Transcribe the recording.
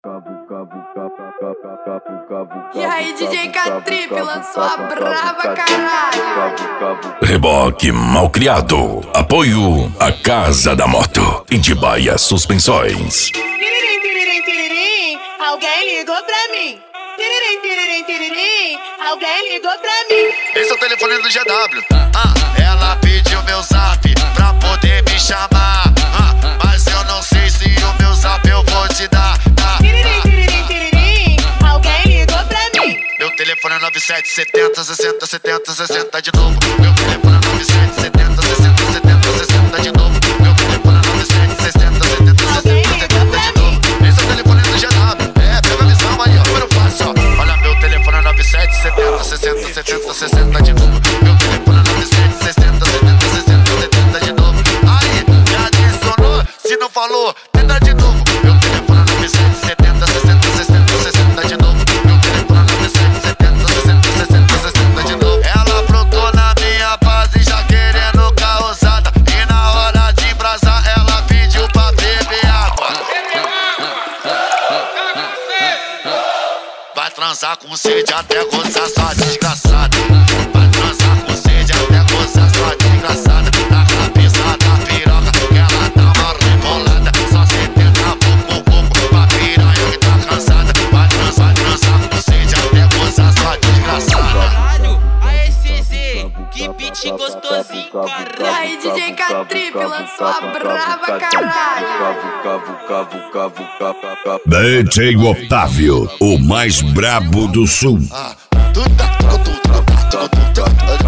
E aí, DJ K-Trip lançou a braba, caralho. Reboque Malcriado. Apoio a Casa da Moto. Itibaia Suspensões. Tiririm, tiririm, tiririm, alguém ligou pra mim. Tiririm, tiririm, tiririm, alguém ligou pra mim. Esse é o telefone do GW. Ela pediu meu zap pra poder me chamar. Mas eu não sei se o meu zap eu vou te dar. Tiririm, tiririm, tiririm, alguém ligou pra mim. Meu telefone é 9770 60 70 60 de novo. Meu telefone é 9770 60 70 60 de novo. Meu telefone é 9760 70 60 70 de novo. Esse é o telefone do GW. Pega a visão aí, ó, número fácil, ó. Olha, meu telefone é 9770 60 70 60 de novo. Meu telefone é 9760 70 60 70 de novo. Aí, me adicionou, se não falou, tenta de novo. Meu telefone é 9770 60 60 60 de novo. Meu telefone é 9770 60 60 60 de novo. Ela aprontou na minha base já querendo causada. E na hora de embrasar ela pediu pra beber água. Vai transar com sede até gozar, sua desgraçada. Vai transar com sede até gozar, sua desgraçada. Na cabeça da piroca que ela dá uma rebolada. Só 70 pouco pra piranha que tá cansada. Vai transar com sede até gozar, sua desgraçada. Caralho, aê CZ, que beat gostosinho, E caralho. aí, DJ K-Trip lançou a braba, caralho. DJ Otávio, o mais brabo do sul. Tudo